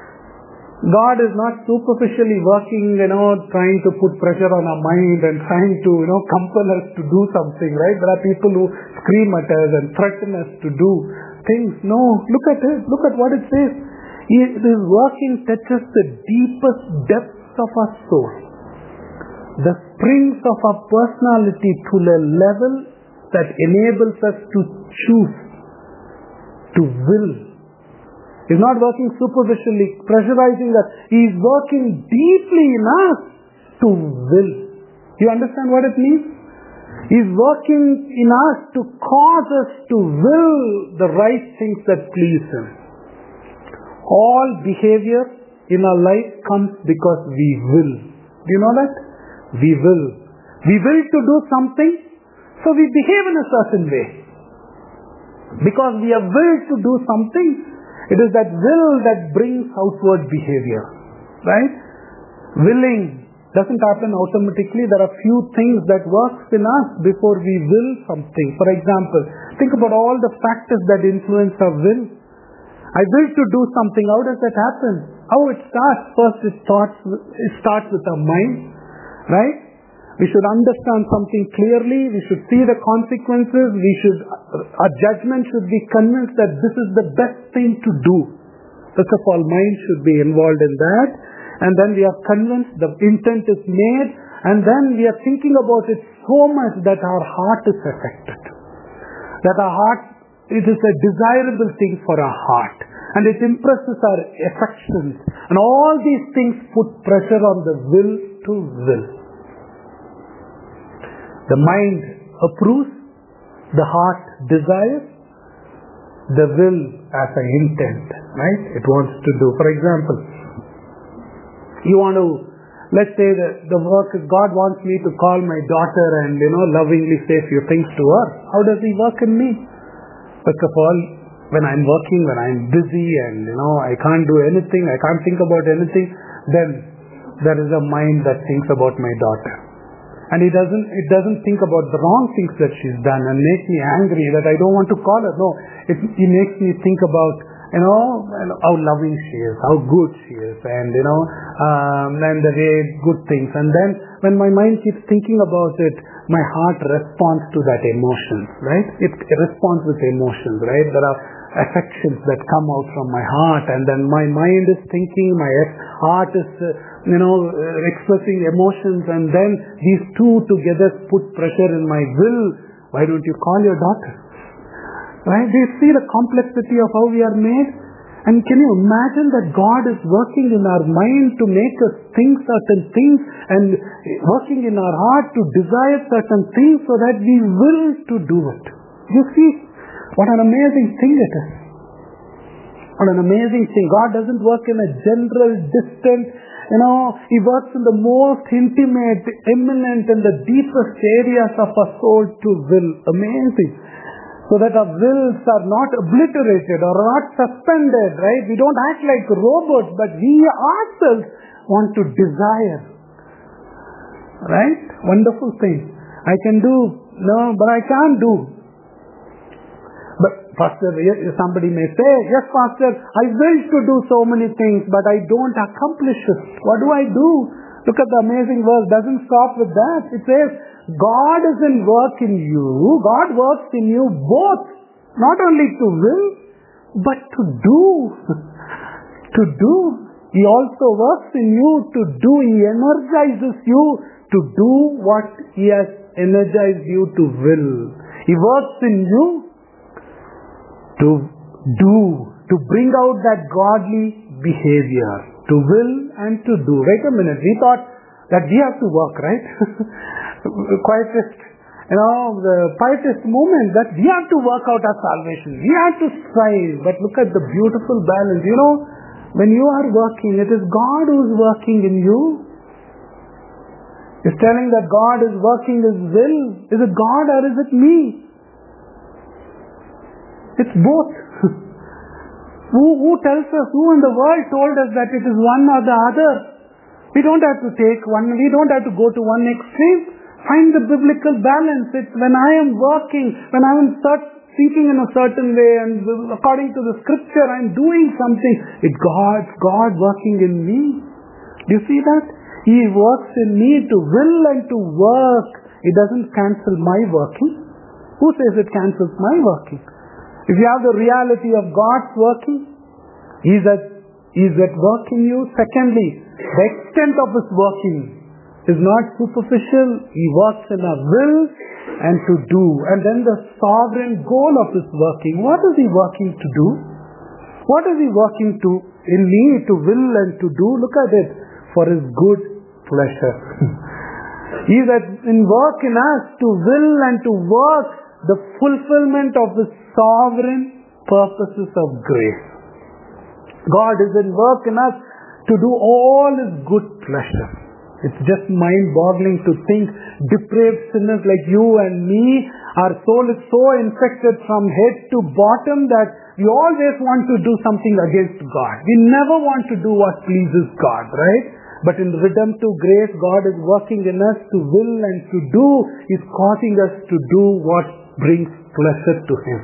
God is not superficially working, trying to put pressure on our mind and trying to, compel us to do something, right? There are people who scream at us and threaten us to do things. No, look at it. Look at what it says. His working touches the deepest depths of our soul. The springs of our personality to a level that enables us to choose, to will. He's not working superficially, pressurizing us. He's working deeply in us to will. You understand what it means? He's working in us to cause us to will the right things that please Him. All behavior in our life comes because we will. Do you know that? We will. We will to do something, so we behave in a certain way. Because we are willed to do something, it is that will that brings outward behavior. Right? Willing doesn't happen automatically. There are few things that works in us before we will something. For example, think about all the factors that influence our will. I will to do something. How does that happen? How it starts? First it starts with our mind. Right? We should understand something clearly. We should see the consequences. Our judgment should be convinced that this is the best thing to do. First of all, mind should be involved in that. And then we are convinced, the intent is made. And then we are thinking about it so much that our heart is affected. That our heart, it is a desirable thing for our heart. And it impresses our affections. And all these things put pressure on the will to will. The mind approves, the heart desires, the will as an intent, right? It wants to do. For example, you want to, let's say the work is, God wants me to call my daughter and, lovingly say a few things to her. How does He work in me? First of all, when I'm working, when I'm busy and, I can't do anything, I can't think about anything, then there is a mind that thinks about my daughter. And it doesn't think about the wrong things that she's done and make me angry that I don't want to call her. No, it makes me think about, how loving she is, how good she is, and, and the way good things. And then when my mind keeps thinking about it, my heart responds to that emotion, right? It responds with emotions, right? There are affections that come out from my heart, and then my mind is thinking, my heart is expressing emotions, and then these two together put pressure in my will. Why don't you call your daughter? Right? Do you see the complexity of how we are made? And can you imagine that God is working in our mind to make us think certain things and working in our heart to desire certain things so that we will to do it? You see what an amazing thing it is. What an amazing thing. God doesn't work in a general, distant, He works in the most intimate, eminent, and the deepest areas of our soul to will. Amazing. So that our wills are not obliterated or not suspended, right? We don't act like robots, but we ourselves want to desire. Right? Wonderful thing. I can do, but I can't do. But Pastor, somebody may say, yes, Pastor, I wish to do so many things, but I don't accomplish it. What do I do? Look at the amazing verse. It doesn't stop with that. It says, God is in work in you. God works in you both, not only to will, but to do. To do. He also works in you to do. He energizes you to do what He has energized you to will. He works in you to do, to bring out that godly behavior, to will and to do. Wait a minute, we thought that we have to work, right? Quietist, the pietist movement, that we have to work out our salvation. We have to strive, but look at the beautiful balance. When you are working, it is God who is working in you. Is telling that God is working His will. Is it God or is it me? It's both. Who tells us? Who in the world told us that it is one or the other? We don't have to take one. We don't have to go to one extreme. Find the biblical balance. It's when I am working, when I am thinking in a certain way, and according to the scripture, I am doing something. It's God working in me. Do you see that? He works in me to will and to work. It doesn't cancel my working. Who says it cancels my working? If you have the reality of God's working, He is at work in you. Secondly, the extent of His working is not superficial. He works in our will and to do. And then the sovereign goal of His working. What is He working to do? What is He working to in me to will and to do? Look at it. For His good pleasure. He is in work in us to will and to work the fulfillment of His sovereign purposes of grace. God is in work in us to do all His good pleasure. It's just mind-boggling to think depraved sinners like you and me, our soul is so infected from head to bottom that we always want to do something against God. We never want to do what pleases God, right? But in redemptive grace, God is working in us to will and to do. He's causing us to do what brings pleasure to Him.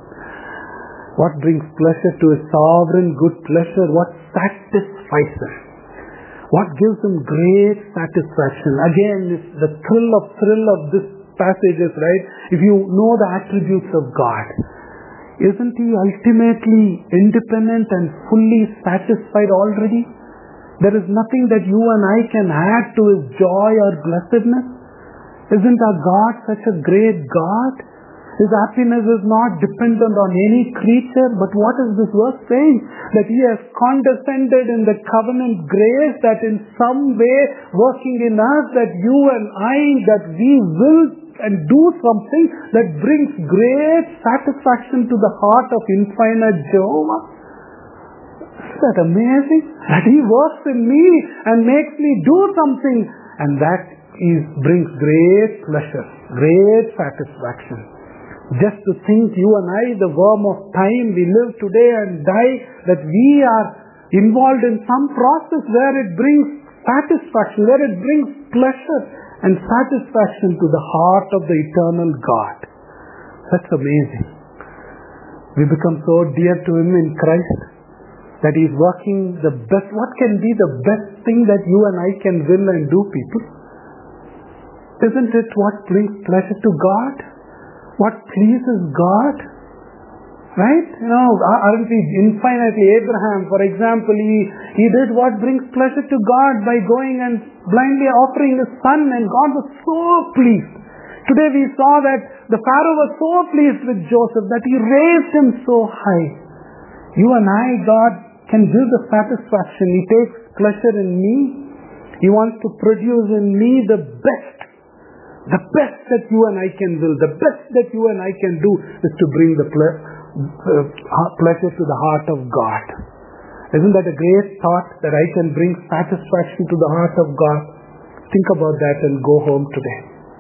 What brings pleasure to His sovereign good pleasure? What satisfies Him? What gives Him great satisfaction? Again, it's the thrill of this passage is, right? If you know the attributes of God, isn't He ultimately independent and fully satisfied already? There is nothing that you and I can add to His joy or blessedness. Isn't our God such a great God? His happiness is not dependent on any creature. But what is this verse saying? That He has condescended in the covenant grace, that in some way working in us, that you and I, that we will and do something that brings great satisfaction to the heart of infinite Jehovah. Isn't that amazing? That He works in me and makes me do something, and that brings great pleasure, great satisfaction. Just to think, you and I, the worm of time, we live today and die, that we are involved in some process where it brings satisfaction, where it brings pleasure and satisfaction to the heart of the eternal God. That's amazing. We become so dear to Him in Christ that He is working the best. What can be the best thing that you and I can will and do, people? Isn't it what brings pleasure to God? What pleases God? Right? Aren't we infinitely? Abraham, for example, he did what brings pleasure to God by going and blindly offering his son, and God was so pleased. Today we saw that the Pharaoh was so pleased with Joseph that he raised him so high. You and I, God can give the satisfaction. He takes pleasure in me. He wants to produce in me the best. The best that you and I can will, the best that you and I can do is to bring the pleasure to the heart of God. Isn't that a great thought, that I can bring satisfaction to the heart of God? Think about that and go home today.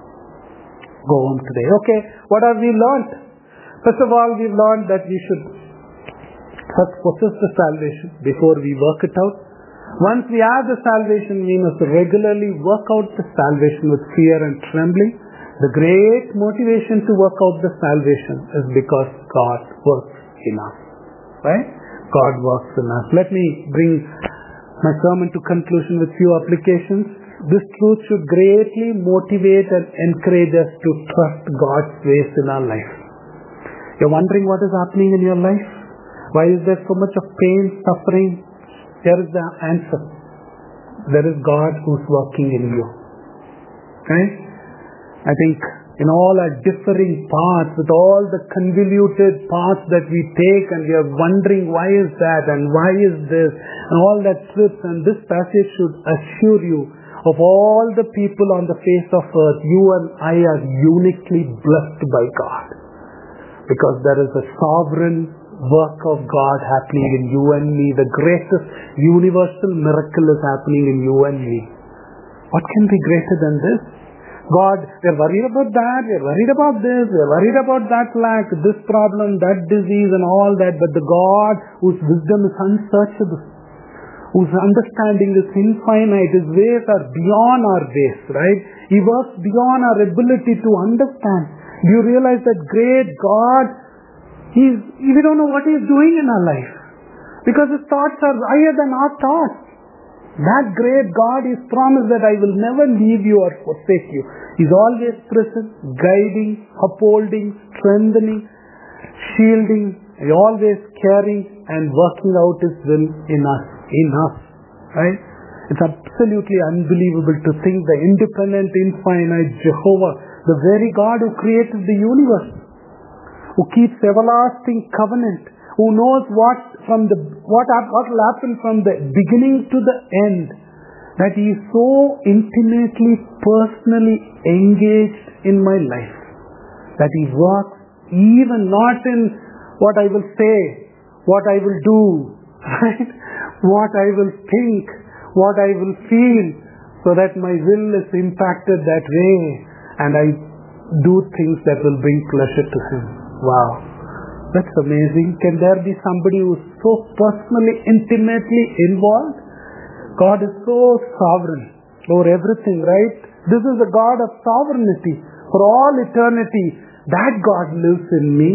Go home today. Okay, what have we learned? First of all, we've learned that we should first possess the salvation before we work it out. Once we have the salvation, we must regularly work out the salvation with fear and trembling. The great motivation to work out the salvation is because God works in us. Right? God works in us. Let me bring my sermon to conclusion with few applications. This truth should greatly motivate and encourage us to trust God's ways in our life. You're wondering what is happening in your life? Why is there so much of pain, suffering? Here is the answer. There is God who's working in you. Right? I think in all our differing paths, with all the convoluted paths that we take, and we are wondering why is that and why is this, and all that slips, and this passage should assure you, of all the people on the face of earth, you and I are uniquely blessed by God. Because there is a sovereign work of God happening in you and me. The greatest universal miracle is happening in you and me. What can be greater than this? God, we're worried about that, we're worried about this, we're worried about that lack, this problem, that disease and all that, but the God whose wisdom is unsearchable, whose understanding is infinite, His ways are beyond our ways, right? He works beyond our ability to understand. Do you realize that great God, we don't know what He's doing in our life, because His thoughts are higher than our thoughts. That great God is promised that I will never leave you or forsake you. He's always present, guiding, upholding, strengthening, shielding, always caring and working out His will in us. Right? It's absolutely unbelievable to think the independent, infinite Jehovah, the very God who created the universe, who keeps everlasting covenant, who knows what will happen from the beginning to the end, that He is so intimately, personally engaged in my life, that He works even not in what I will say, what I will do, right? What I will think, what I will feel, so that my will is impacted that way and I do things that will bring pleasure to Him. Wow. That's amazing. Can there be somebody who is so personally, intimately involved? God is so sovereign over everything, right? This is the God of sovereignty for all eternity. That God lives in me,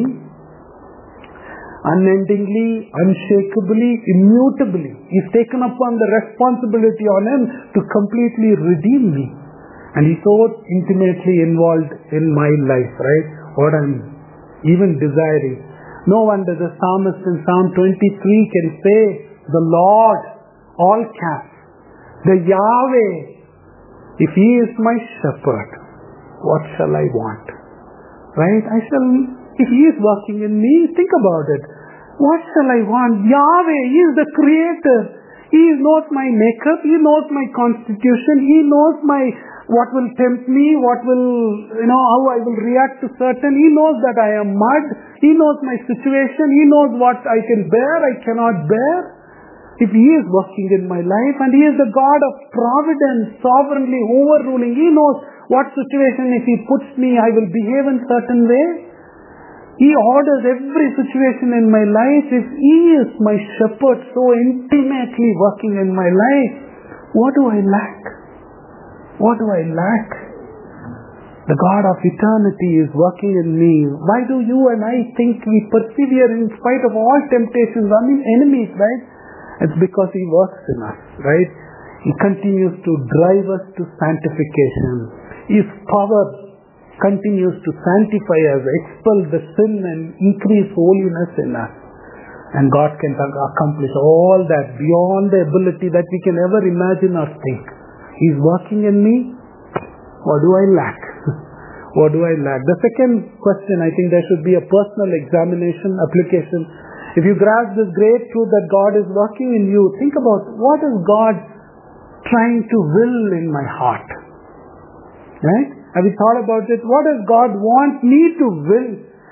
unendingly, unshakably, immutably. He's taken upon the responsibility on Him to completely redeem me. And He's so intimately involved in my life, right? What I'm even desiring. No wonder the psalmist in Psalm 23 can say, the Lord, all caps, the Yahweh, if He is my shepherd, what shall I want? Right? If He is working in me, think about it. What shall I want? Yahweh, He is the creator. He knows my makeup, He knows my constitution, He knows what will tempt me, how I will react to certain. He knows that I am mud. He knows my situation. He knows what I can bear, I cannot bear. If He is working in my life, and He is the God of providence, sovereignly overruling, He knows what situation if He puts me, I will behave in certain way. He orders every situation in my life. If He is my shepherd, so intimately working in my life, what do I lack? What do I lack? The God of eternity is working in me. Why do you and I think we persevere in spite of all temptations, enemies, right? It's because He works in us, right? He continues to drive us to sanctification. His power continues to sanctify us, expel the sin and increase holiness in us. And God can accomplish all that beyond the ability that we can ever imagine or think. He's working in me. What do I lack? What do I lack? The second question, I think there should be a personal examination, application. If you grasp this great truth that God is working in you, think about what is God trying to will in my heart? Right? Have you thought about it? What does God want me to will?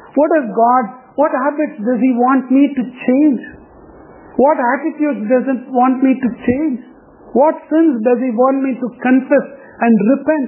What habits does He want me to change? What attitudes does He want me to change? What sins does He want me to confess and repent?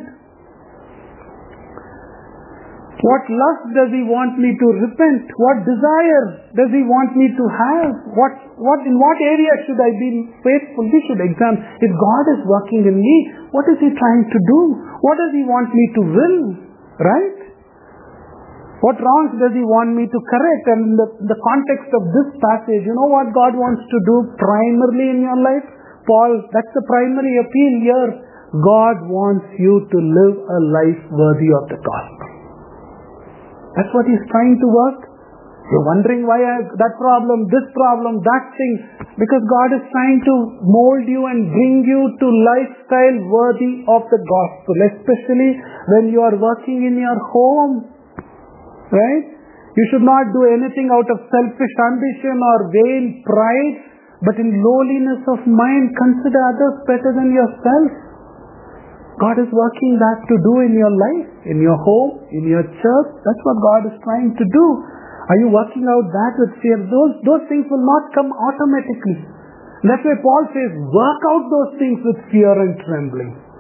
What lust does He want me to repent? What desire does He want me to have? In what area should I be faithful? We should examine. If God is working in me, what is He trying to do? What does He want me to will? Right? What wrongs does He want me to correct? And in the context of this passage, you know what God wants to do primarily in your life? Paul, that's the primary appeal here. God wants you to live a life worthy of the gospel. That's what He's trying to work. You're wondering why that problem, this problem, that thing. Because God is trying to mold you and bring you to lifestyle worthy of the gospel. Especially when you are working in your home. Right? You should not do anything out of selfish ambition or vain pride. But in lowliness of mind, consider others better than yourself. God is working that to do in your life, in your home, in your church. That's what God is trying to do. Are you working out that with fear? Those things will not come automatically. That's why Paul says, work out those things with fear and trembling.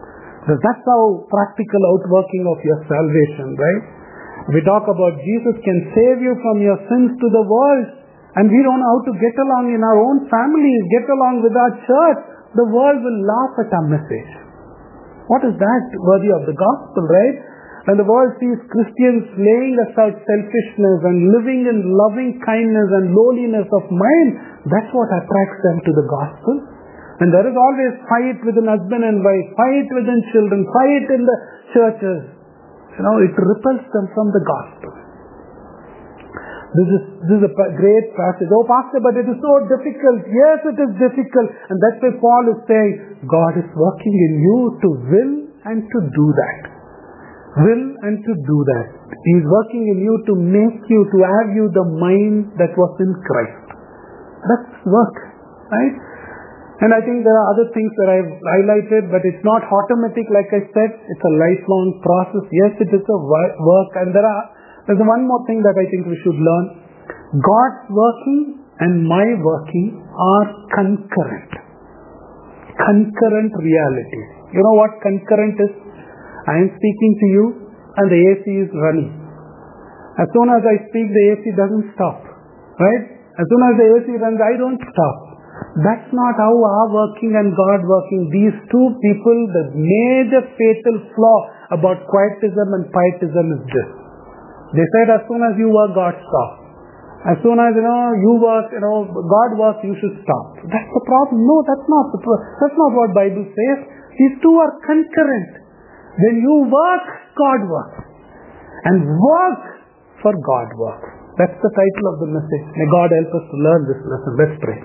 So that's how practical outworking of your salvation, right? We talk about Jesus can save you from your sins to the world, and we don't know how to get along in our own families, get along with our church. The world will laugh at our message. What is that worthy of the gospel, right? When the world sees Christians laying aside selfishness and living in loving kindness and lowliness of mind, that's what attracts them to the gospel. And there is always fight within husband and wife, fight within children, fight in the churches. It repels them from the gospel. This is a great passage. Oh, Pastor, but it is so difficult. Yes, it is difficult. And that's why Paul is saying, God is working in you to will and to do that. Will and to do that. He is working in you to make you, to have you the mind that was in Christ. That's work, right? And I think there are other things that I've highlighted, but it's not automatic, like I said. It's a lifelong process. Yes, it is a work. And there's one more thing that I think we should learn. God's working and my working are concurrent. Concurrent realities. You know what concurrent is? I am speaking to you and the AC is running. As soon as I speak, the AC doesn't stop. Right? As soon as the AC runs, I don't stop. That's not how our working and God working. These two people, the major fatal flaw about quietism and pietism is this. They said as soon as you work, God stops. As soon as you work, God works, you should stop. That's the problem. No, that's not what Bible says. These two are concurrent. When you work, God works. And work for God works. That's the title of the message. May God help us to learn this lesson. Let's pray.